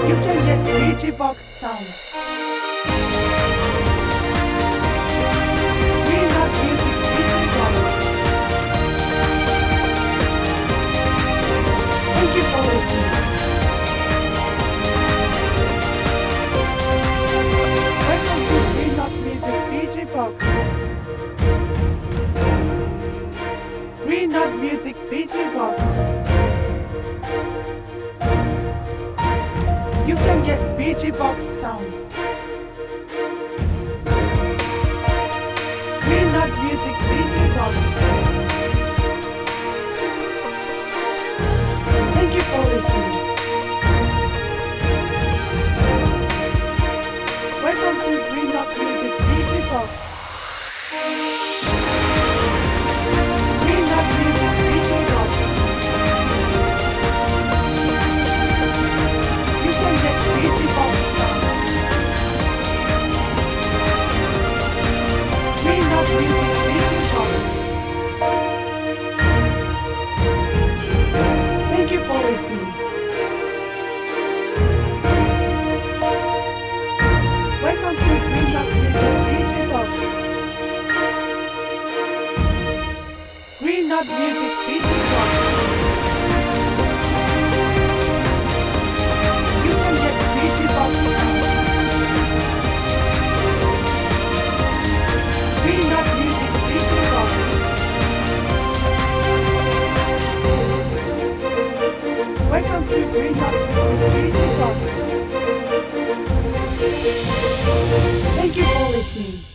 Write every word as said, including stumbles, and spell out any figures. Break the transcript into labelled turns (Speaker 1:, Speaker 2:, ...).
Speaker 1: You can get Digibox sound. Green Dot Music Digibox. Thank you for listening. Welcome to Green Dot Music Digibox. Green Dot Music Digibox. You can get Digibox sound. Green Dot Music Digibox. Thank you for listening. Welcome to Green Dot Music Digibox. Green Dot Music Digibox. You can get Digibox sound. Green Dot Music Digibox. Thank you for listening. Welcome to Green Dot Music Digibox. Green Dot Music Digibox. You can get Digibox sound. Green Dot Music Digibox. Welcome to Green Dot Music Digibox. Thank you for listening.